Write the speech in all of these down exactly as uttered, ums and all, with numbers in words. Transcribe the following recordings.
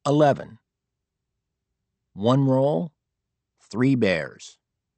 eleven. One roll, three bears.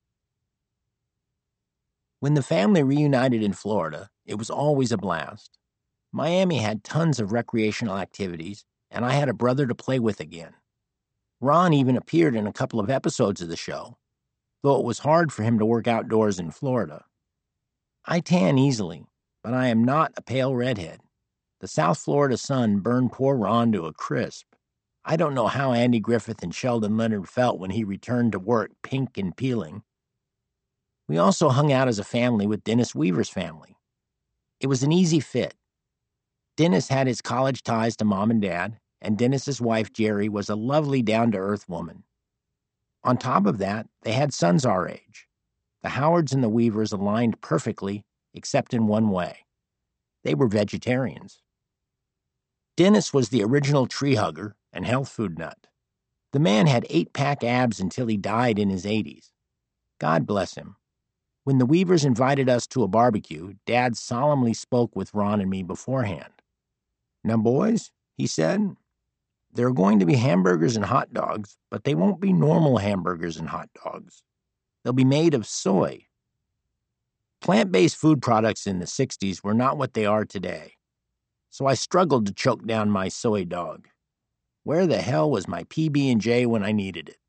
When the family reunited in Florida, it was always a blast. Miami had tons of recreational activities, and I had a brother to play with again. Ron even appeared in a couple of episodes of the show, though it was hard for him to work outdoors in Florida. I tan easily, but I am not a pale redhead. The South Florida sun burned poor Ron to a crisp. I don't know how Andy Griffith and Sheldon Leonard felt when he returned to work pink and peeling. We also hung out as a family with Dennis Weaver's family. It was an easy fit. Dennis had his college ties to mom and dad, and Dennis's wife, Jerry, was a lovely, down-to-earth woman. On top of that, they had sons our age. The Howards and the Weavers aligned perfectly, except in one way. They were vegetarians. Dennis was the original tree hugger and health food nut. The man had eight-pack abs until he died in his eighties. God bless him. When the Weavers invited us to a barbecue, Dad solemnly spoke with Ron and me beforehand. "Now, boys," he said, "there are going to be hamburgers and hot dogs, but they won't be normal hamburgers and hot dogs. They'll be made of soy." Plant-based food products in the sixties were not what they are today, so I struggled to choke down my soy dog. Where the hell was my P B and J when I needed it?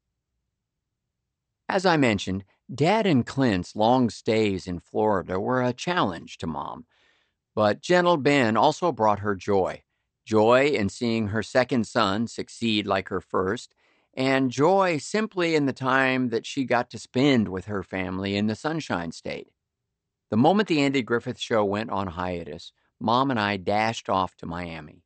As I mentioned, Dad and Clint's long stays in Florida were a challenge to Mom, but Gentle Ben also brought her joy. Joy in seeing her second son succeed like her first, and joy simply in the time that she got to spend with her family in the Sunshine State. The moment the Andy Griffith Show went on hiatus, Mom and I dashed off to Miami.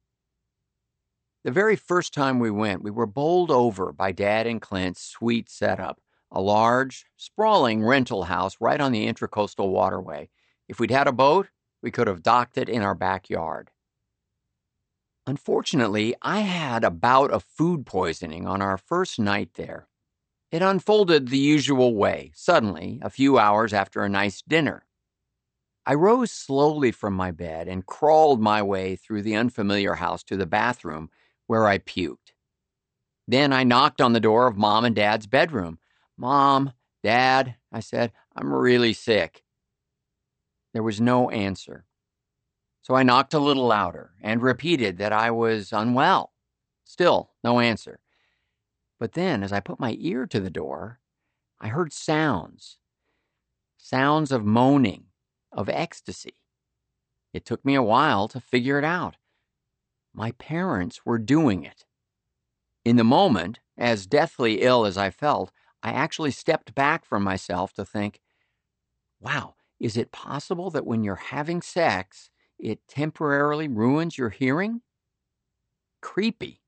The very first time we went, we were bowled over by Dad and Clint's sweet setup, a large, sprawling rental house right on the Intracoastal Waterway. If we'd had a boat, we could have docked it in our backyard. Unfortunately, I had a bout of food poisoning on our first night there. It unfolded the usual way, suddenly, a few hours after a nice dinner. I rose slowly from my bed and crawled my way through the unfamiliar house to the bathroom, where I puked. Then I knocked on the door of Mom and Dad's bedroom. "Mom, Dad," I said, "I'm really sick." There was no answer. So I knocked a little louder and repeated that I was unwell. Still no answer. But then, as I put my ear to the door, I heard sounds. Sounds of moaning, of ecstasy. It took me a while to figure it out. My parents were doing it. In the moment, as deathly ill as I felt, I actually stepped back from myself to think, wow, is it possible that when you're having sex, it temporarily ruins your hearing? Creepy.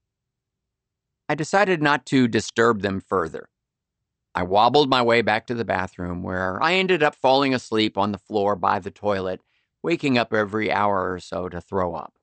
I decided not to disturb them further. I wobbled my way back to the bathroom, where I ended up falling asleep on the floor by the toilet, waking up every hour or so to throw up.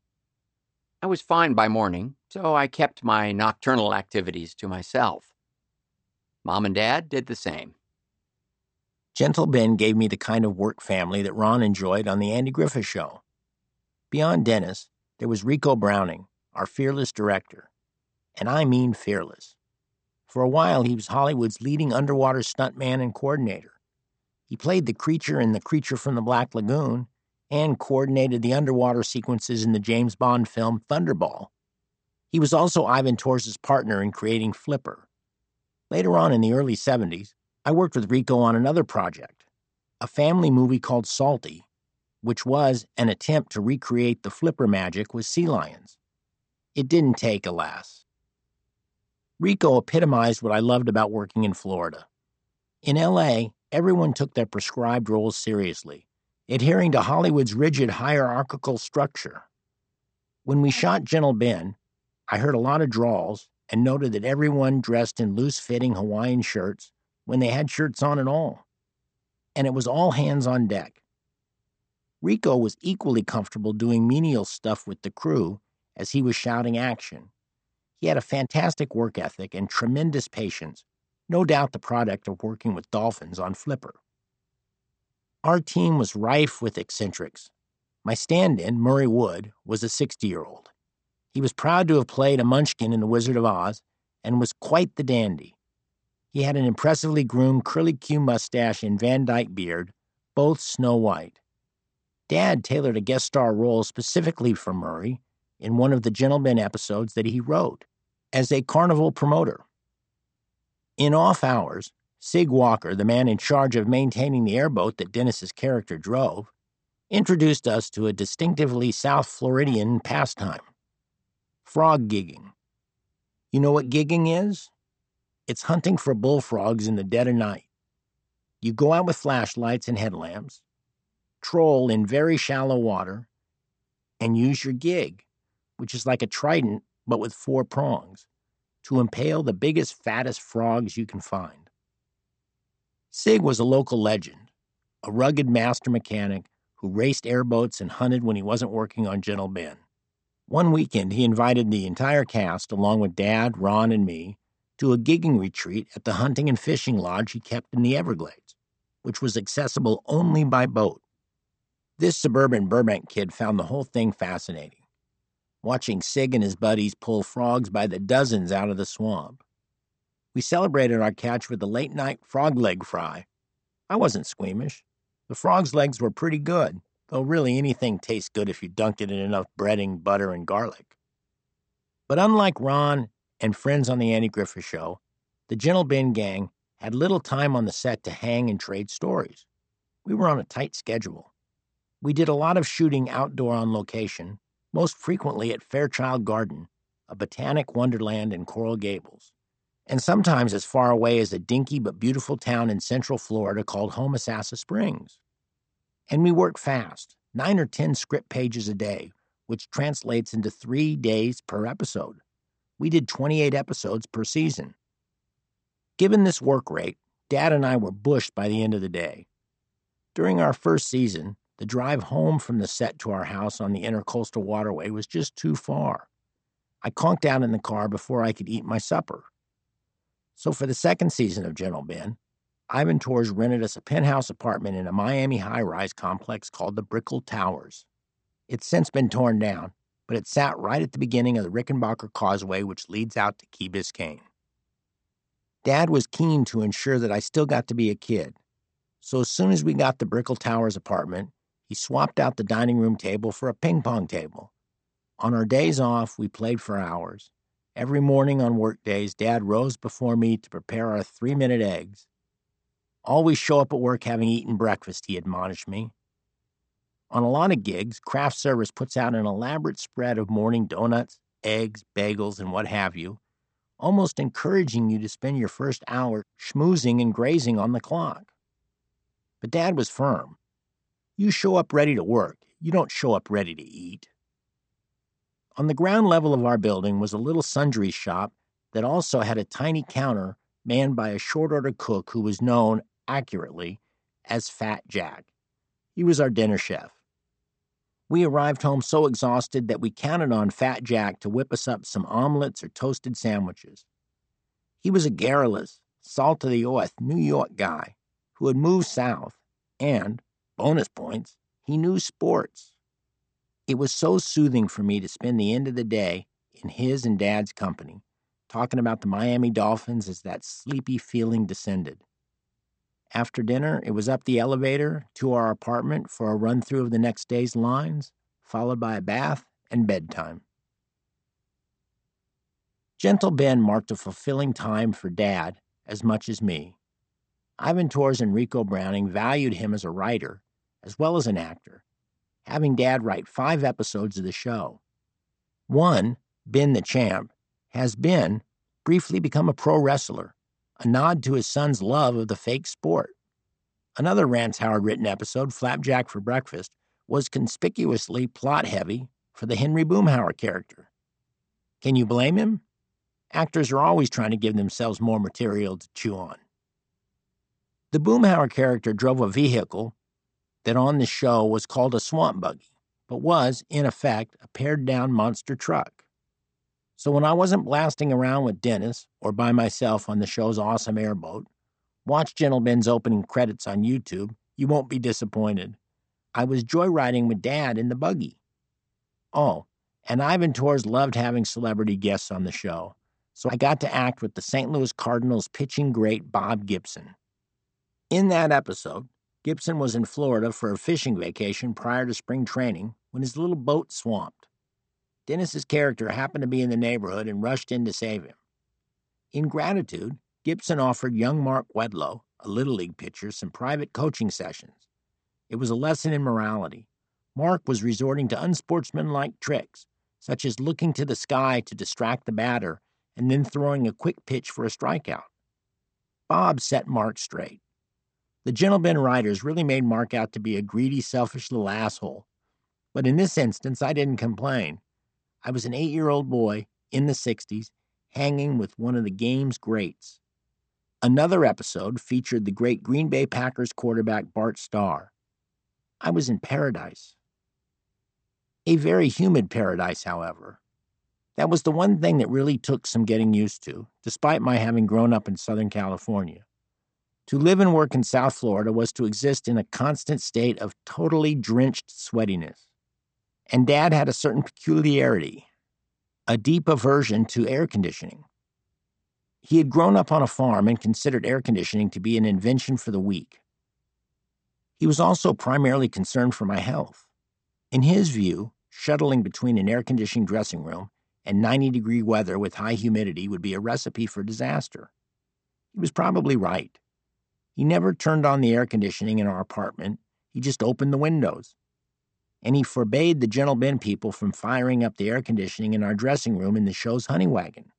I was fine by morning, so I kept my nocturnal activities to myself. Mom and Dad did the same. Gentle Ben gave me the kind of work family that Ron enjoyed on the Andy Griffith Show. Beyond Dennis, there was Rico Browning, our fearless director. And I mean fearless. For a while, he was Hollywood's leading underwater stuntman and coordinator. He played the creature in The Creature from the Black Lagoon and coordinated the underwater sequences in the James Bond film Thunderball. He was also Ivan Tors' partner in creating Flipper. Later on in the early seventies, I worked with Rico on another project, a family movie called Salty, which was an attempt to recreate the Flipper magic with sea lions. It didn't take, alas. Rico epitomized what I loved about working in Florida. In L A, everyone took their prescribed roles seriously, adhering to Hollywood's rigid hierarchical structure. When we shot Gentle Ben, I heard a lot of drawls and noted that everyone dressed in loose-fitting Hawaiian shirts when they had shirts on at all. And it was all hands on deck. Rico was equally comfortable doing menial stuff with the crew as he was shouting action. He had a fantastic work ethic and tremendous patience, no doubt the product of working with dolphins on Flipper. Our team was rife with eccentrics. My stand-in, Murray Wood, was a sixty-year-old. He was proud to have played a munchkin in The Wizard of Oz and was quite the dandy. He had an impressively groomed curly-Q mustache and Van Dyke beard, both snow white. Dad tailored a guest star role specifically for Murray in one of the Gentle Ben episodes that he wrote, as a carnival promoter. In off hours, Sig Walker, the man in charge of maintaining the airboat that Dennis's character drove, introduced us to a distinctively South Floridian pastime: frog gigging. You know what gigging is? It's hunting for bullfrogs in the dead of night. You go out with flashlights and headlamps, troll in very shallow water, and use your gig, which is like a trident but with four prongs, to impale the biggest, fattest frogs you can find. Sig was a local legend, a rugged master mechanic who raced airboats and hunted when he wasn't working on Gentle Ben. One weekend, he invited the entire cast, along with Dad, Ron, and me, to a gigging retreat at the hunting and fishing lodge he kept in the Everglades, which was accessible only by boat. This suburban Burbank kid found the whole thing fascinating, watching Sig and his buddies pull frogs by the dozens out of the swamp. We celebrated our catch with a late-night frog leg fry. I wasn't squeamish. The frog's legs were pretty good, though really anything tastes good if you dunked it in enough breading, butter, and garlic. But unlike Ron and friends on the Andy Griffith Show, the Gentle Ben gang had little time on the set to hang and trade stories. We were on a tight schedule. We did a lot of shooting outdoor on location, most frequently at Fairchild Garden, a botanic wonderland in Coral Gables, and sometimes as far away as a dinky but beautiful town in central Florida called Homosassa Springs. And we worked fast, nine or ten script pages a day, which translates into three days per episode. We did twenty-eight episodes per season. Given this work rate, Dad and I were bushed by the end of the day. During our first season, the drive home from the set to our house on the Intercoastal Waterway was just too far. I conked out in the car before I could eat my supper. So for the second season of Gentle Ben, Ivan Tors rented us a penthouse apartment in a Miami high-rise complex called the Brickell Towers. It's since been torn down, but it sat right at the beginning of the Rickenbacker Causeway, which leads out to Key Biscayne. Dad was keen to ensure that I still got to be a kid, so as soon as we got the Brickell Towers apartment, he swapped out the dining room table for a ping-pong table. On our days off, we played for hours. Every morning on work days, Dad rose before me to prepare our three-minute eggs. Always show up at work having eaten breakfast, he admonished me. On a lot of gigs, craft service puts out an elaborate spread of morning donuts, eggs, bagels, and what have you, almost encouraging you to spend your first hour schmoozing and grazing on the clock. But Dad was firm. You show up ready to work. You don't show up ready to eat. On the ground level of our building was a little sundry shop that also had a tiny counter manned by a short-order cook who was known, accurately, as Fat Jack. He was our dinner chef. We arrived home so exhausted that we counted on Fat Jack to whip us up some omelets or toasted sandwiches. He was a garrulous, salt-of-the-earth New York guy who had moved south, and, bonus points, he knew sports. It was so soothing for me to spend the end of the day in his and Dad's company, talking about the Miami Dolphins as that sleepy feeling descended. After dinner, it was up the elevator to our apartment for a run-through of the next day's lines, followed by a bath and bedtime. Gentle Ben marked a fulfilling time for Dad as much as me. Ivan Tors and Rico Browning valued him as a writer as well as an actor, having Dad write five episodes of the show. One, Ben the Champ, has been briefly become a pro wrestler, a nod to his son's love of the fake sport. Another Rance Howard-written episode, Flapjack for Breakfast, was conspicuously plot-heavy for the Henry Boomhauer character. Can you blame him? Actors are always trying to give themselves more material to chew on. The Boomhauer character drove a vehicle that on the show was called a swamp buggy, but was, in effect, a pared-down monster truck. So when I wasn't blasting around with Dennis or by myself on the show's awesome airboat, watch Gentle Ben's opening credits on YouTube, you won't be disappointed. I was joyriding with Dad in the buggy. Oh, And Ivan Tors loved having celebrity guests on the show, so I got to act with the Saint Louis Cardinals pitching great Bob Gibson. In that episode, Gibson was in Florida for a fishing vacation prior to spring training when his little boat swamped. Dennis's character happened to be in the neighborhood and rushed in to save him. In gratitude, Gibson offered young Mark Wedlow, a Little League pitcher, some private coaching sessions. It was a lesson in morality. Mark was resorting to unsportsmanlike tricks, such as looking to the sky to distract the batter and then throwing a quick pitch for a strikeout. Bob set Mark straight. The Gentle Ben writers really made Mark out to be a greedy, selfish little asshole. But in this instance, I didn't complain. I was an eight-year-old boy in the sixties, hanging with one of the game's greats. Another episode featured the great Green Bay Packers quarterback Bart Starr. I was in paradise. A very humid paradise, however. That was the one thing that really took some getting used to, despite my having grown up in Southern California. To live and work in South Florida was to exist in a constant state of totally drenched sweatiness. And Dad had a certain peculiarity, a deep aversion to air conditioning. He had grown up on a farm and considered air conditioning to be an invention for the weak. He was also primarily concerned for my health. In his view, shuttling between an air-conditioned dressing room and ninety-degree weather with high humidity would be a recipe for disaster. He was probably right. He never turned on the air conditioning in our apartment. He just opened the windows. And he forbade the Gentle Ben people from firing up the air conditioning in our dressing room in the show's Honey Wagon.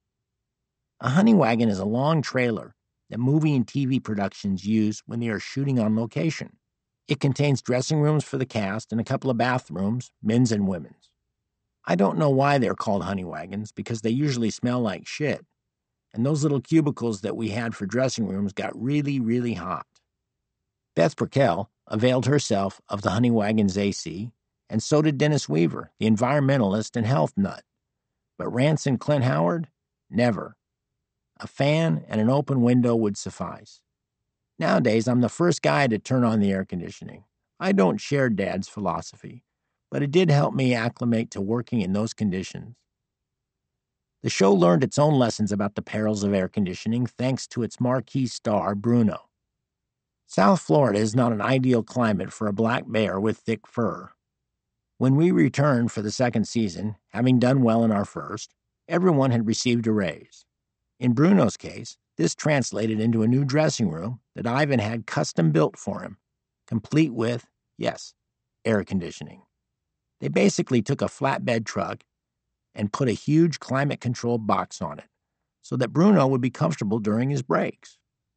A Honey Wagon is a long trailer that movie and T V productions use when they are shooting on location. It contains dressing rooms for the cast and a couple of bathrooms, men's and women's. I don't know why they're called Honey Wagons, because they usually smell like shit. And those little cubicles that we had for dressing rooms got really, really hot. Beth Brickell availed herself of the Honey Wagon's A C, and so did Dennis Weaver, the environmentalist and health nut. But Rance and Clint Howard? Never. A fan and an open window would suffice. Nowadays, I'm the first guy to turn on the air conditioning. I don't share Dad's philosophy, but it did help me acclimate to working in those conditions. The show learned its own lessons about the perils of air conditioning thanks to its marquee star, Bruno. South Florida is not an ideal climate for a black bear with thick fur. When we returned for the second season, having done well in our first, everyone had received a raise. In Bruno's case, this translated into a new dressing room that Ivan had custom built for him, complete with, yes, air conditioning. They basically took a flatbed truck and put a huge climate-controlled box on it so that Bruno would be comfortable during his breaks.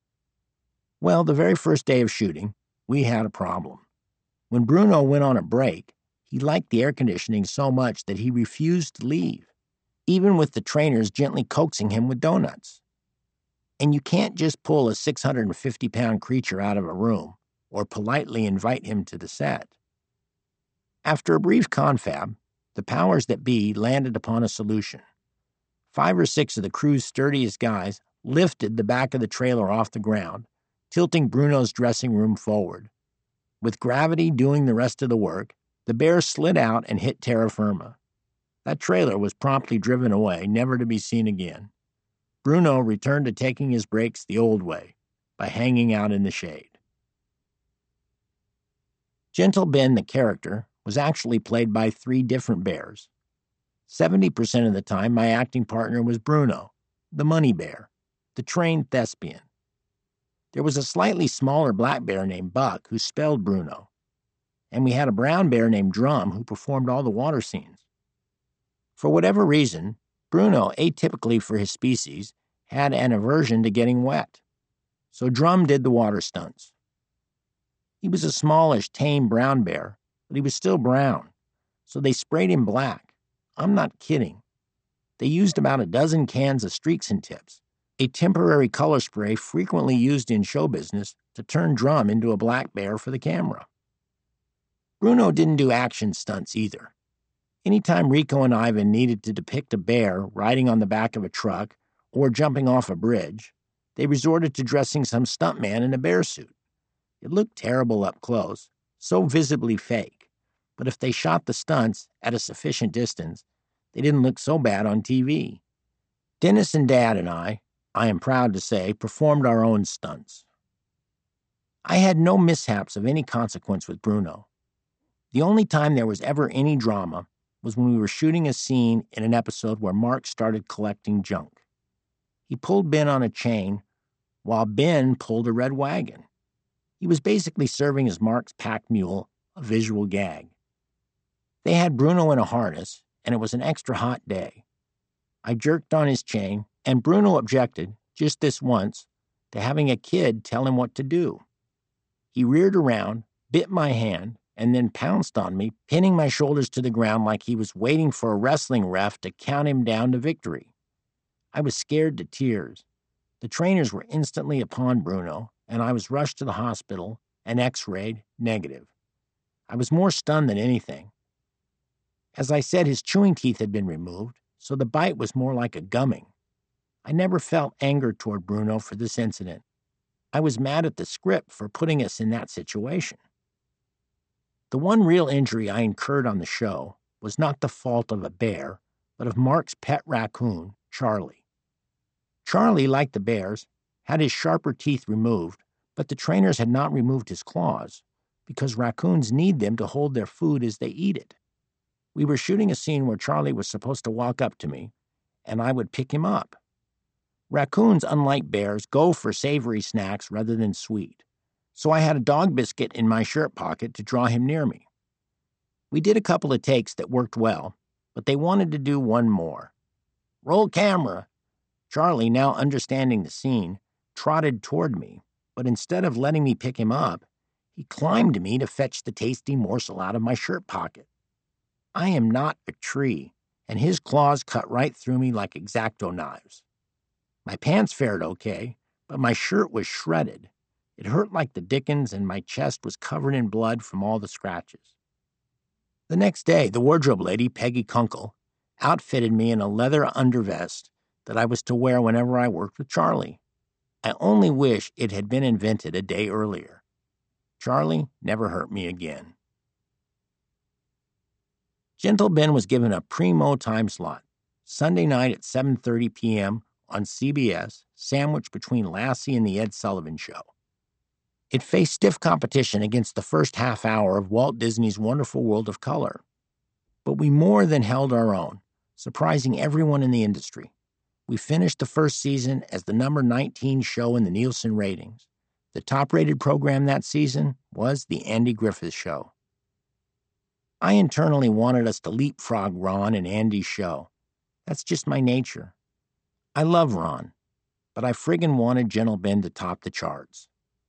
Well, the very first day of shooting, we had a problem. When Bruno went on a break, he liked the air conditioning so much that he refused to leave, even with the trainers gently coaxing him with donuts. And you can't just pull a six hundred fifty pound creature out of a room or politely invite him to the set. After a brief confab, the powers that be landed upon a solution. Five or six of the crew's sturdiest guys lifted the back of the trailer off the ground, tilting Bruno's dressing room forward. With gravity doing the rest of the work, the bear slid out and hit terra firma. That trailer was promptly driven away, never to be seen again. Bruno returned to taking his breaks the old way, by hanging out in the shade. Gentle Ben, the character, was actually played by three different bears. Seventy percent of the time, my acting partner was Bruno, the money bear, the trained thespian. There was a slightly smaller black bear named Buck who spelled Bruno, and we had a brown bear named Drum who performed all the water scenes. For whatever reason, Bruno, atypically for his species, had an aversion to getting wet, so Drum did the water stunts. He was a smallish, tame brown bear, but he was still brown, so they sprayed him black. I'm not kidding. They used about a dozen cans of Streaks and Tips, a temporary color spray frequently used in show business to turn Drum into a black bear for the camera. Bruno didn't do action stunts either. Anytime Rico and Ivan needed to depict a bear riding on the back of a truck or jumping off a bridge, they resorted to dressing some stuntman in a bear suit. It looked terrible up close, so visibly fake, but if they shot the stunts at a sufficient distance, they didn't look so bad on T V. Dennis and Dad and I, I am proud to say, performed our own stunts. I had no mishaps of any consequence with Bruno. The only time there was ever any drama was when we were shooting a scene in an episode where Mark started collecting junk. He pulled Ben on a chain while Ben pulled a red wagon. He was basically serving as Mark's pack mule, a visual gag. They had Bruno in a harness, and it was an extra hot day. I jerked on his chain, and Bruno objected, just this once, to having a kid tell him what to do. He reared around, bit my hand, and then pounced on me, pinning my shoulders to the ground like he was waiting for a wrestling ref to count him down to victory. I was scared to tears. The trainers were instantly upon Bruno, and I was rushed to the hospital and x-rayed negative. I was more stunned than anything. As I said, his chewing teeth had been removed, so the bite was more like a gumming. I never felt anger toward Bruno for this incident. I was mad at the script for putting us in that situation. The one real injury I incurred on the show was not the fault of a bear, but of Mark's pet raccoon, Charlie. Charlie, like the bears, had his sharper teeth removed, but the trainers had not removed his claws, because raccoons need them to hold their food as they eat it. We were shooting a scene where Charlie was supposed to walk up to me, and I would pick him up. Raccoons, unlike bears, go for savory snacks rather than sweet, so I had a dog biscuit in my shirt pocket to draw him near me. We did a couple of takes that worked well, but they wanted to do one more. Roll camera. Charlie, now understanding the scene, trotted toward me, but instead of letting me pick him up, he climbed me to fetch the tasty morsel out of my shirt pocket. I am not a tree, and his claws cut right through me like X-Acto knives. My pants fared okay, but my shirt was shredded. It hurt like the dickens, and my chest was covered in blood from all the scratches. The next day, the wardrobe lady, Peggy Kunkel, outfitted me in a leather undervest that I was to wear whenever I worked with Charlie. I only wish it had been invented a day earlier. Charlie never hurt me again. Gentle Ben was given a primo time slot, Sunday night at seven thirty p.m. on C B S, sandwiched between Lassie and the Ed Sullivan Show. It faced stiff competition against the first half hour of Walt Disney's Wonderful World of Color. But we more than held our own, surprising everyone in the industry. We finished the first season as the number nineteen show in the Nielsen ratings. The top-rated program that season was The Andy Griffith Show. I internally wanted us to leapfrog Ron and Andy's show. That's just my nature. I love Ron, but I friggin' wanted Gentle Ben to top the charts.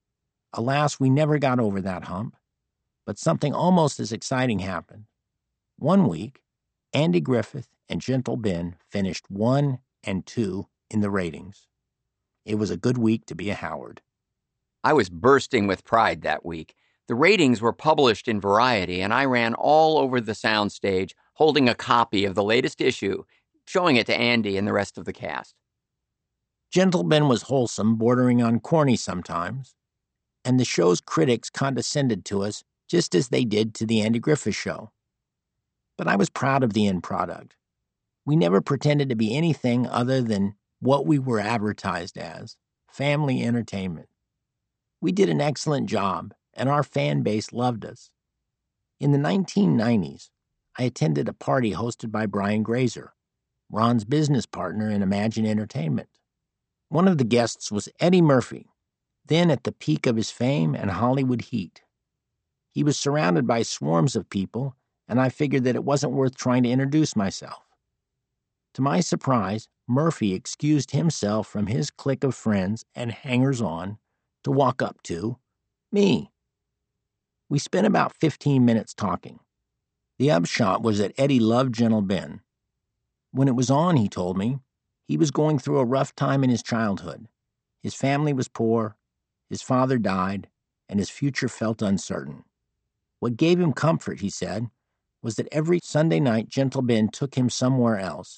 Alas, we never got over that hump, but something almost as exciting happened. One week, Andy Griffith and Gentle Ben finished one and two in the ratings. It was a good week to be a Howard. I was bursting with pride that week. The ratings were published in Variety, and I ran all over the soundstage holding a copy of the latest issue, showing it to Andy and the rest of the cast. Gentle Ben was wholesome, bordering on corny sometimes, and the show's critics condescended to us just as they did to the Andy Griffith Show. But I was proud of the end product. We never pretended to be anything other than what we were advertised as, family entertainment. We did an excellent job, and our fan base loved us. In the nineteen nineties, I attended a party hosted by Brian Grazer, Ron's business partner in Imagine Entertainment. One of the guests was Eddie Murphy, then at the peak of his fame and Hollywood heat. He was surrounded by swarms of people, and I figured that it wasn't worth trying to introduce myself. To my surprise, Murphy excused himself from his clique of friends and hangers-on to walk up to me. We spent about fifteen minutes talking. The upshot was that Eddie loved Gentle Ben. When it was on, he told me, he was going through a rough time in his childhood. His family was poor, his father died, and his future felt uncertain. What gave him comfort, he said, was that every Sunday night Gentle Ben took him somewhere else.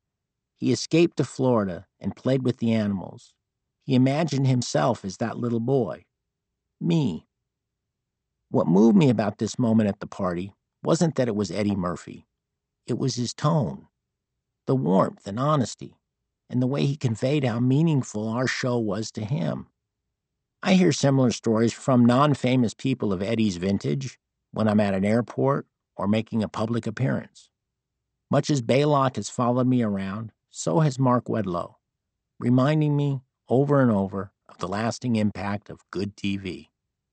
He escaped to Florida and played with the animals. He imagined himself as that little boy. Me. What moved me about this moment at the party wasn't that it was Eddie Murphy. It was his tone, the warmth and honesty, and the way he conveyed how meaningful our show was to him. I hear similar stories from non-famous people of Eddie's vintage when I'm at an airport or making a public appearance. Much as Baylock has followed me around, so has Mark Wedlow, reminding me over and over of the lasting impact of good T V.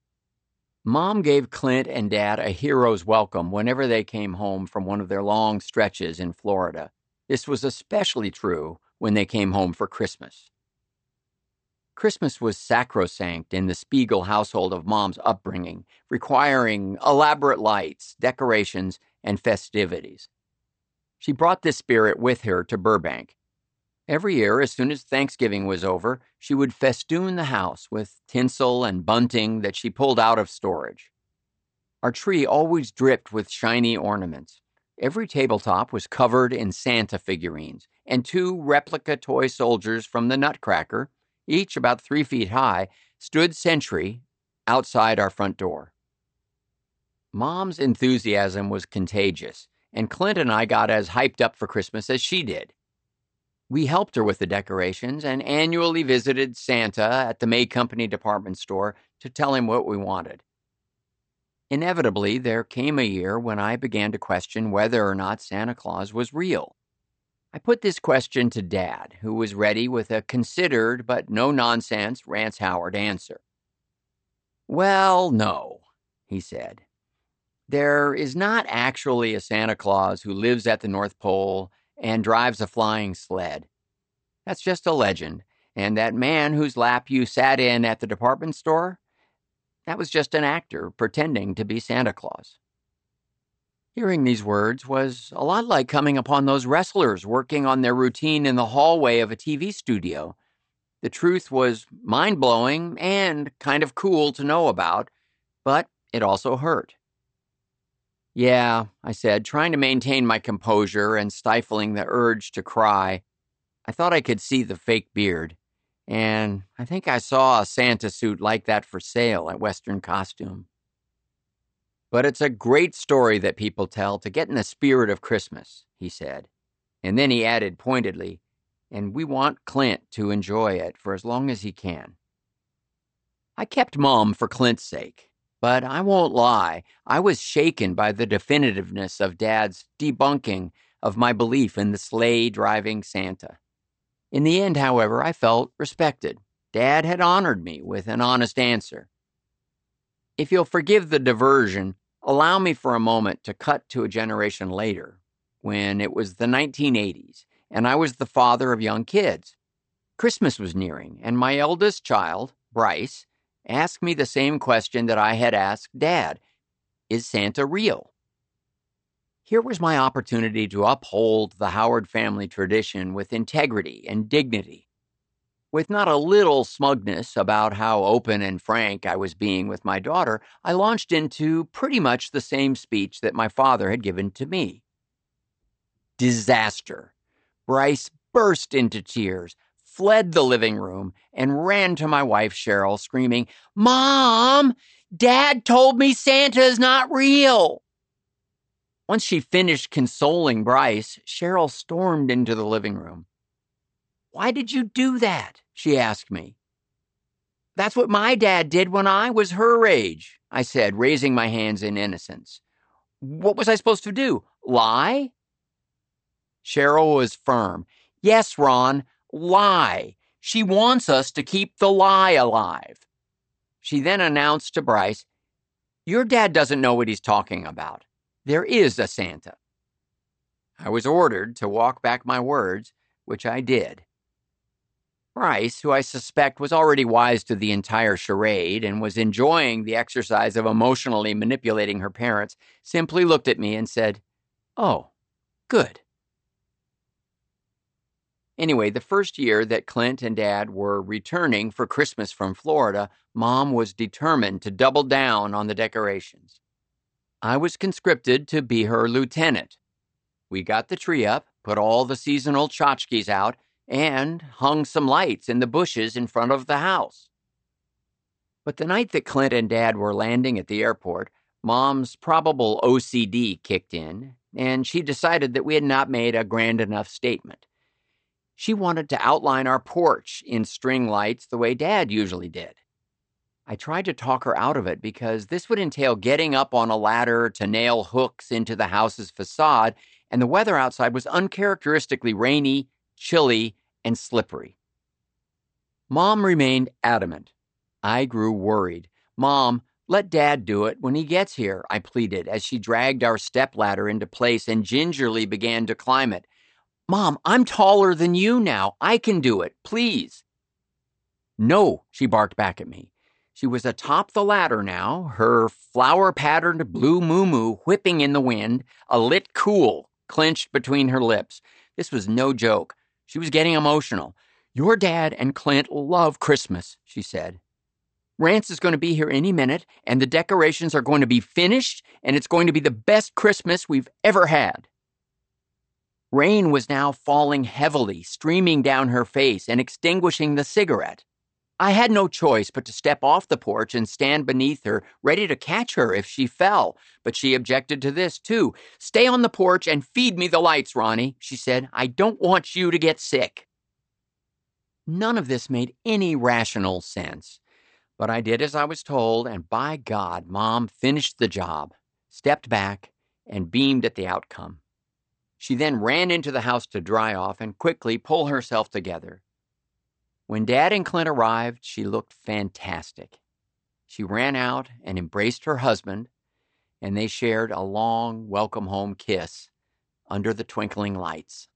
Mom gave Clint and Dad a hero's welcome whenever they came home from one of their long stretches in Florida. This was especially true when they came home for Christmas. Christmas was sacrosanct in the Spiegel household of Mom's upbringing, requiring elaborate lights, decorations, and festivities. She brought this spirit with her to Burbank. Every year, as soon as Thanksgiving was over, she would festoon the house with tinsel and bunting that she pulled out of storage. Our tree always dripped with shiny ornaments. Every tabletop was covered in Santa figurines, and two replica toy soldiers from the Nutcracker, each about three feet high, stood sentry outside our front door. Mom's enthusiasm was contagious, and Clint and I got as hyped up for Christmas as she did. We helped her with the decorations and annually visited Santa at the May Company department store to tell him what we wanted. Inevitably, there came a year when I began to question whether or not Santa Claus was real. I put this question to Dad, who was ready with a considered but no-nonsense Rance Howard answer. "Well, no," he said. "There is not actually a Santa Claus who lives at the North Pole and drives a flying sled. That's just a legend, and that man whose lap you sat in at the department store, that was just an actor pretending to be Santa Claus." Hearing these words was a lot like coming upon those wrestlers working on their routine in the hallway of a T V studio. The truth was mind-blowing and kind of cool to know about, but it also hurt. "Yeah," I said, trying to maintain my composure and stifling the urge to cry. I thought I could see the fake beard, and I think I saw a Santa suit like that for sale at Western Costume. "But it's a great story that people tell to get in the spirit of Christmas," he said. And then he added pointedly, "And we want Clint to enjoy it for as long as he can." I kept mum for Clint's sake. But I won't lie, I was shaken by the definitiveness of Dad's debunking of my belief in the sleigh-driving Santa. In the end, however, I felt respected. Dad had honored me with an honest answer. If you'll forgive the diversion, allow me for a moment to cut to a generation later, when it was the nineteen eighties, and I was the father of young kids. Christmas was nearing, and my eldest child, Bryce, asked me the same question that I had asked Dad. Is Santa real? Here was my opportunity to uphold the Howard family tradition with integrity and dignity. With not a little smugness about how open and frank I was being with my daughter, I launched into pretty much the same speech that my father had given to me. Disaster. Bryce burst into tears, fled the living room, and ran to my wife, Cheryl, screaming, "Mom, Dad told me Santa is not real." Once she finished consoling Bryce, Cheryl stormed into the living room. "Why did you do that?" she asked me. "That's what my dad did when I was her age," I said, raising my hands in innocence. "What was I supposed to do? Lie?" Cheryl was firm. "Yes, Ron, lie. She wants us to keep the lie alive." She then announced to Bryce, "Your dad doesn't know what he's talking about. There is a Santa." I was ordered to walk back my words, which I did. Bryce, who I suspect was already wise to the entire charade and was enjoying the exercise of emotionally manipulating her parents, simply looked at me and said, "Oh, good." Anyway, the first year that Clint and Dad were returning for Christmas from Florida, Mom was determined to double down on the decorations. I was conscripted to be her lieutenant. We got the tree up, put all the seasonal tchotchkes out, and hung some lights in the bushes in front of the house. But the night that Clint and Dad were landing at the airport, Mom's probable O C D kicked in, and she decided that we had not made a grand enough statement. She wanted to outline our porch in string lights the way Dad usually did. I tried to talk her out of it because this would entail getting up on a ladder to nail hooks into the house's facade, and the weather outside was uncharacteristically rainy, chilly, and slippery. Mom remained adamant. I grew worried. Mom, let Dad do it when he gets here, I pleaded as she dragged our stepladder into place and gingerly began to climb it. Mom, I'm taller than you now. I can do it, please. No, she barked back at me. She was atop the ladder now, her flower-patterned blue muumuu whipping in the wind, a lit cool clenched between her lips. This was no joke. She was getting emotional. Your dad and Clint love Christmas, she said. Rance is going to be here any minute, and the decorations are going to be finished, and it's going to be the best Christmas we've ever had. Rain was now falling heavily, streaming down her face and extinguishing the cigarette. I had no choice but to step off the porch and stand beneath her, ready to catch her if she fell. But she objected to this, too. Stay on the porch and feed me the lights, Ronnie, she said. I don't want you to get sick. None of this made any rational sense. But I did as I was told, and by God, Mom finished the job, stepped back, and beamed at the outcome. She then ran into the house to dry off and quickly pull herself together. When Dad and Clint arrived, she looked fantastic. She ran out and embraced her husband, and they shared a long welcome home kiss under the twinkling lights.